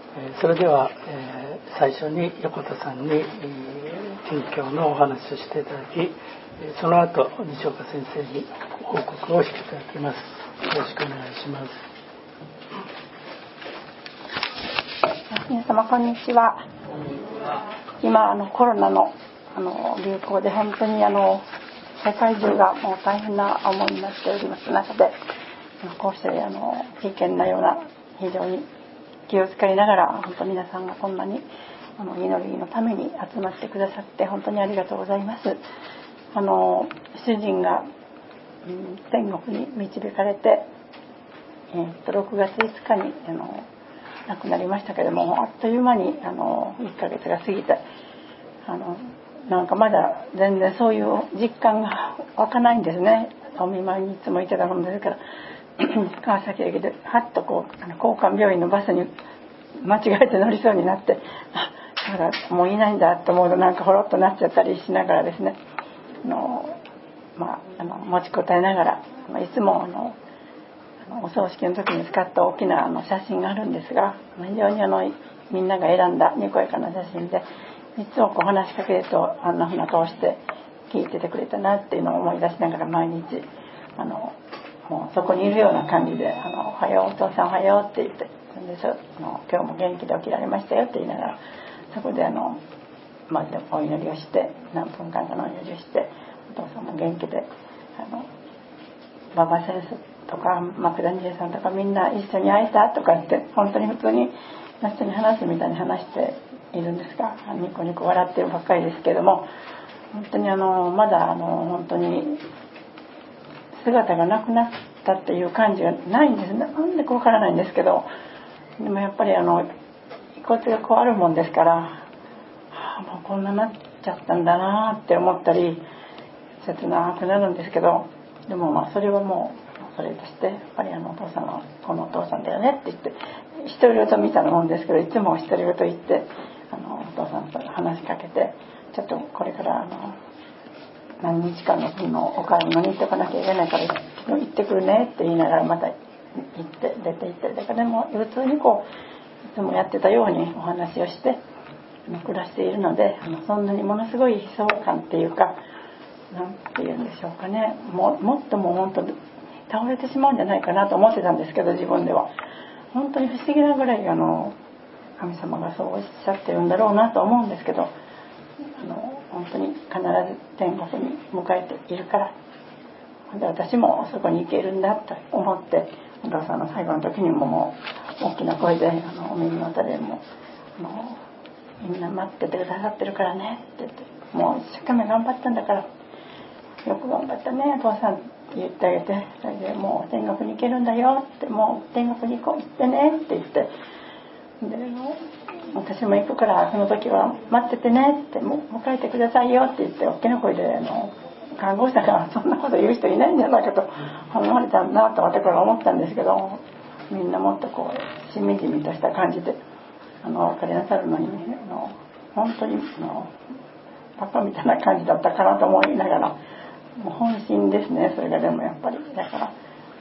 それでは、最初に横田さんに、近況のお話をしていただき、その後西岡先生に報告をしていただきます。よろしくお願いします。 皆様こんにちは。今コロナの流行で本当に世界中がもう大変な思いになっております中で、こうして危険なような非常に気を使いながら本当皆さんがこんなに祈りのために集まってくださって本当にありがとうございます。主人が、天国に導かれて、6月5日に亡くなりましたけれども、あっという間に1ヶ月が過ぎてなんかまだ全然そういう実感が湧かないんですね。お見舞いにいつも行ってたもんですから川崎駅ではっと交換病院のバスに間違えて乗りそうになって、だからもういないんだと思うとなんかほろっとなっちゃったりしながらですね、持ちこたえながらいつもお葬式の時に使った大きな写真があるんですが、非常にみんなが選んだにこやかな写真で、いつも話しかけるとあんなふうな顔して聞いててくれたなっていうのを思い出しながら毎日もうそこにいるような感じでおはようお父さんおはようって言って、今日も元気で起きられましたよって言いながら、そこでまずお祈りをして何分間かのお祈りをして、お父さんも元気で馬場先生とか枕二重さんとかみんな一緒に会えたとかって本当に普通に人に話すみたいに話しているんですが、ニコニコ笑ってるばっかりですけれども、本当にまだ本当に姿がなくなったっていう感じがないんですね。なんでかわからないんですけど、でもやっぱり遺骨がこうあるもんですから、もうこんななっちゃったんだなって思ったり切なくなるんですけど、でもそれはもうそれとしてやっぱりお父さんはこのお父さんだよねって言って独り言みたいなもんですけど、いつも独り言言ってお父さんと話しかけて、ちょっとこれから何日間の分のお買い物に行っておかなきゃいけないから行ってくるねって言いながらまた行って出て行って、だからでも普通にいつもやってたようにお話をして暮らしているので、そんなにものすごい悲壮感っていうか、なんて言うんでしょうかね、もっともう本当に倒れてしまうんじゃないかなと思ってたんですけど、自分では本当に不思議なぐらい神様がそうおっしゃってるんだろうなと思うんですけど、本当に必ず天国に迎えているから、で私もそこに行けるんだと思って、お父さんの最後の時にもう大きな声でお耳元でもみんな待っててくださってるからねって言って、もう一生懸命頑張ったんだからよく頑張ったねお父さんって言ってあげて、それでもう天国に行けるんだよって、もう天国に行ってねって言って、で私も行くからその時は待っててねって、もう迎えてくださいよって言って大きな声で看護師だからそんなこと言う人いないんじゃないかと思われたんだと私から思ったんですけど、みんなもっとしみじみとした感じでお別れなさるのに、本当にバカみたいな感じだったかなと思いながら、もう本心ですねそれが。でもやっぱりだから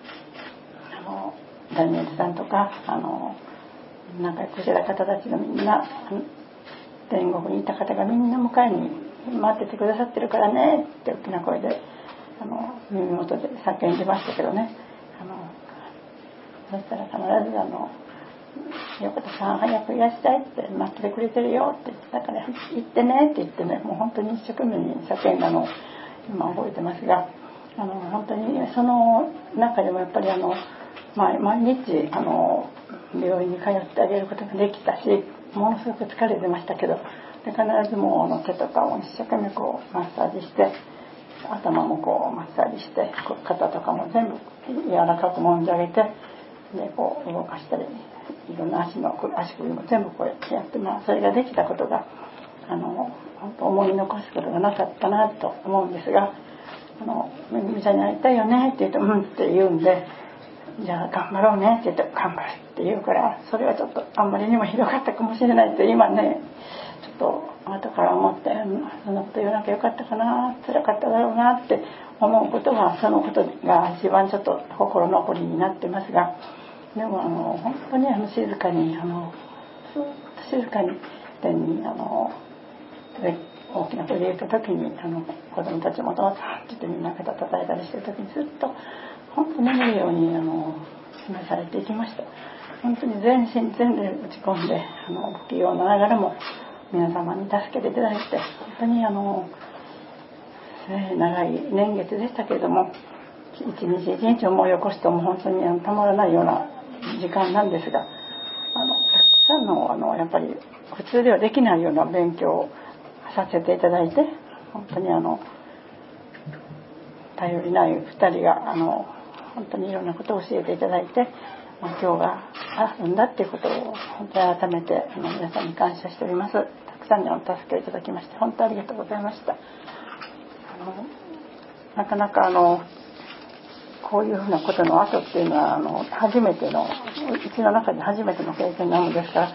ダニエルさんとか仲良くしてた方たちがみんな天国にいた方がみんな迎えに待っててくださってるからねって大きな声で耳元で叫んでましたけどね、そしたら必ず横田さん早くいらっしゃいって待っててくれてるよって言って、だから行ってねって言ってね、もう本当に一生懸命に叫んだのを今覚えてますが、本当にその中でもやっぱり毎日病院に通ってあげることができたし、ものすごく疲れてましたけど、で必ずもう手とかを一生懸命マッサージして、頭もマッサージして、肩とかも全部柔らかく揉んであげて、で動かしたり、いろんな足首も全部やって、それができたことが本当思い残すことがなかったなと思うんですが、めぐみちゃんに会いたいよねって言うとうんって言うんで、じゃあ頑張ろうねって言って頑張るって言うから、それはちょっとあんまりにもひどかったかもしれないって今ねちょっと後から思って、そのこと言わなきゃよかったかな、辛かっただろうなって思うことはそのことが一番ちょっと心残りになってますが、でも本当に静かにスーッと静かに天に大きな声で言った時に子供たちもどうぞって言ってみんな肩叩いたりしてる時にずっと本当に眠るように示されていきました。本当に全身全霊打ち込んで不器用ながらも皆様に助けていただいて、本当に長い年月でしたけれども、一日一日思い起こしても本当にたまらないような時間なんですが、たくさんのやっぱり普通ではできないような勉強をさせていただいて、本当に頼りない2人が本当にいろんなことを教えていただいて、今日があるんだっていうことを本当に改めて皆さんに感謝しております。たくさんのお助けいただきまして本当にありがとうございました。なかなかこういうふうなことの後っていうのは初めてのうちの中で初めての経験なのですから、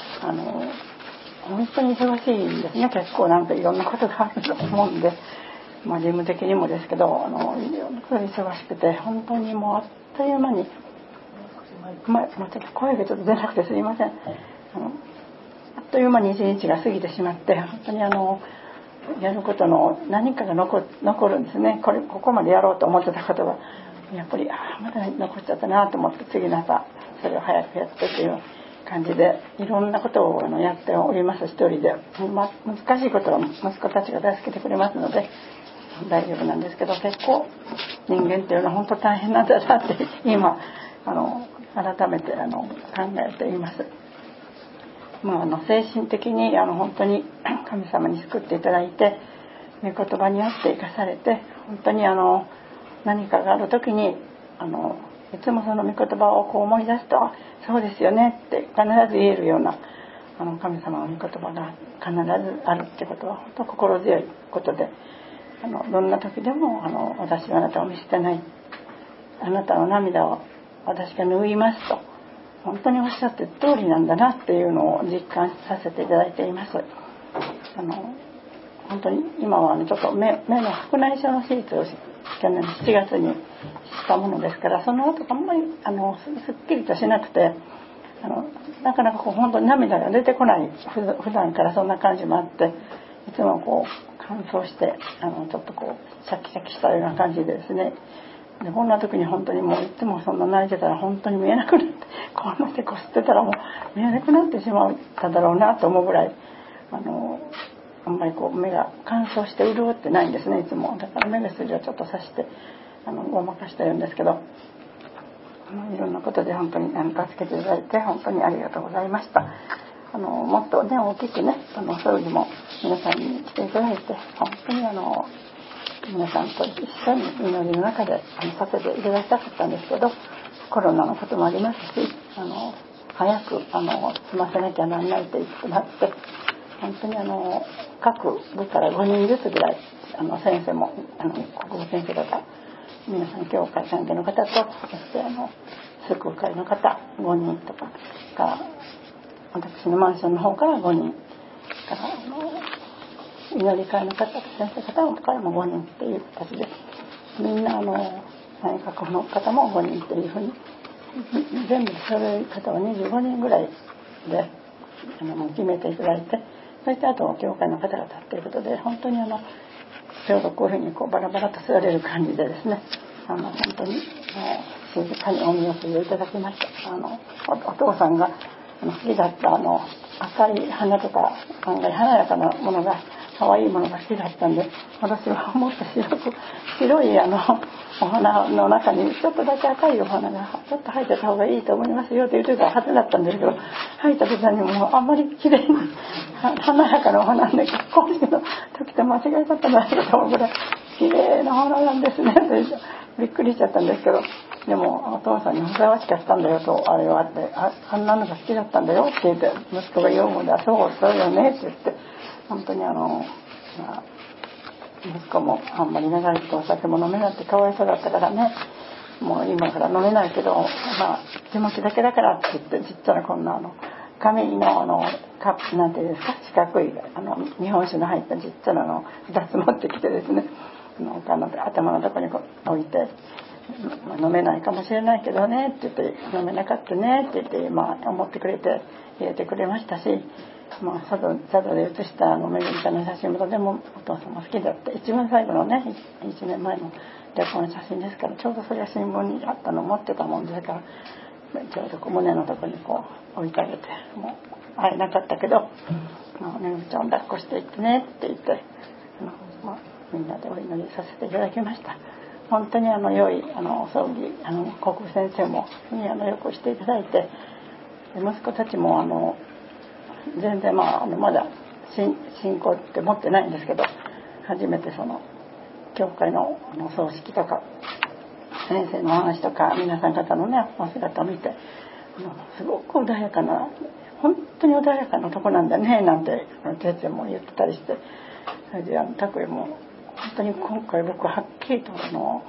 本当に忙しいんですね。結構なんかいろんなことがあると思うんで、事務的にもですけどいろんなことで忙しくて、本当にもうあっという間にもうちょっと声がちょっと出なくてすいません。あっという間に一日が過ぎてしまって、本当にやることの何かが残るんですね。ここまでやろうと思ってたことがやっぱりまだ残っちゃったなと思って、次の朝それを早くやってっていう感じでいろんなことをやっております。一人で、難しいことは息子たちが助けてくれますので大丈夫なんですけど、結構人間っていうのは本当大変なんだなって今改めて考えています。精神的に本当に神様に救っていただいて、御言葉によって生かされて、本当に何かがある時にいつもその御言葉を思い出すと、そうですよねって必ず言えるような神様の御言葉が必ずあるってことは本当心強いことで、どんな時でも私はあなたを見捨てない、あなたの涙を私が拭いますと本当におっしゃってる通りなんだなっていうのを実感させていただいています。本当に今はちょっと目の白内障の手術を去年7月にしたものですから、その後あんまりすっきりとしなくてなかなか本当に涙が出てこない、普段からそんな感じもあって、いつも乾燥してちょっとシャキシャキしたような感じでですね、でこんな時に本当にもういつもそんな泣いてたら本当に見えなくなって、こんなしてこすってたらもう見えなくなってしまっただろうなと思うぐらいあんまり目が乾燥して潤ってないんですね、いつも。だから目薬をちょっとさしてごまかしてるんですけど、いろんなことで本当に助けていただいて本当にありがとうございました。もっとね大きくね葬儀も皆さんに来ていただいて、本当に皆さんと一緒に祈りの中でさせていただきたかったんですけど、コロナのこともありますし早く済ませなきゃならないということもあって、本当に各部から5人ずつぐらい先生も国語先生方皆さん教会関係の方と、そして救う会の方5人とかが、私のマンションの方から5人から祈り会の方と先生方からも5人っていう形で、みんな内閣の方も5人っていうふうに全部そういう方は25人ぐらいで決めていただいて、そしてあと教会の方々ということで、本当にちょうどこういうふうにバラバラと座れる感じでですね、本当に静かにお見送りをいただきました。お父さんが好きだった赤い花とか案外華やかなものが可愛いものが好きだったんで、私はもっと白いお花の中にちょっとだけ赤いお花がちょっと入ってた方がいいと思いますよと言ってたはずだったんですけど、入った途端にもうあんまり綺麗に華やかなお花で結婚式の時と間違えちゃったんじゃないかと思うぐらい綺麗な花なんですねとびっくりしちゃったんですけど、でもお父さんにふさわしかったんだよとあれはあって、あんなのが好きだったんだよって言って息子が言うもんで、そうよねって言って、本当に息子もあんまり長いとお酒も飲めなくてかわいそうだったからね、もう今から飲めないけど気持ちだけだからって言って、ちっちゃなこんな紙のカップなんていうんですか、四角い日本酒の入ったちっちゃなの2つ持ってきてですね、頭のところに置いて、 飲めないかもしれないけどねって言って、飲めなかったねって言って、思ってくれて入れてくれましたし、佐渡で写しためぐみちゃんの写真もとてもお父さんも好きだって、一番最後のね1年前の旅行の写真ですから、ちょうどそれが新聞にあったのを持ってたもんですから、ちょうど胸のとこに置いてあげて、もう会えなかったけど、めぐみちゃんを抱っこしていってねって言って、みんなでお祈りさせていただきました。本当に良いお葬儀、国父先生もよくしていただいて、息子たちも全然まだ信仰って持ってないんですけど、初めてその教会のお葬式とか先生のお話とか皆さん方のねお姿を見て、すごく穏やかな、本当に穏やかなとこなんだねなんて先生も言ってたりして、それで拓也も本当に今回僕はっきりとなん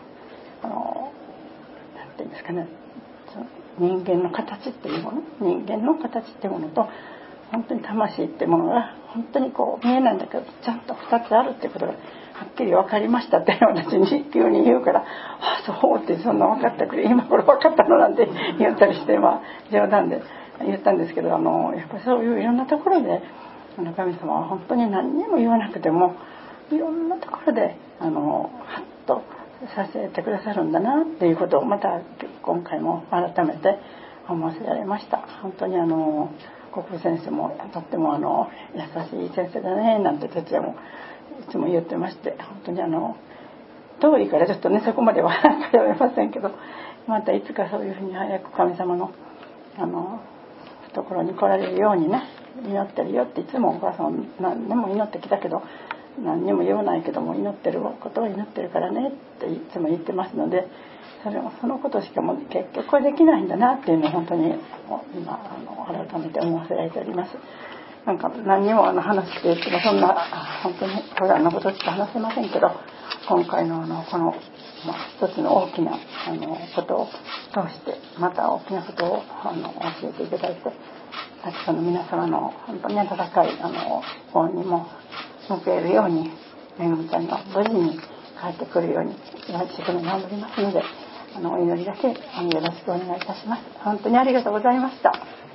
ていうんですかね、人間の形っていうものと本当に魂っていうものが本当に見えないんだけどちゃんと2つあるっていうことがはっきり分かりましたって私に急に言うから、そうって、そんな分かってくれ、今これ分かったのなんて言ったりして、冗談で言ったんですけど、やっぱりそういういろんなところで神様は本当に何にも言わなくてもいろんなところでハッとさせてくださるんだなっていうことをまた今回も改めて思わせられました。本当に国父先生もとっても優しい先生だねなんて哲也もいつも言ってまして、本当に遠いからちょっとねそこまでは通えませんけど、またいつかそういうふうに早く神様のところに来られるようにね祈ってるよって、いつもお母さん何年も祈ってきたけど何にも言わないけども祈ってることを祈ってるからねっていつも言ってますので、そのことしかも結局はできないんだなっていうのを本当に今改めて思わせられております。なんか何にも話していてもそんな本当に普段のことしか話せませんけど、今回のこの、一つの大きなことを通してまた大きなことを教えていただいて、たくさんの皆様の本当に温かい方にも報えるように、めぐみちゃんが無事に帰ってくるように一生懸命頑張りますので、お祈りだけよろしくお願いいたします。本当にありがとうございました。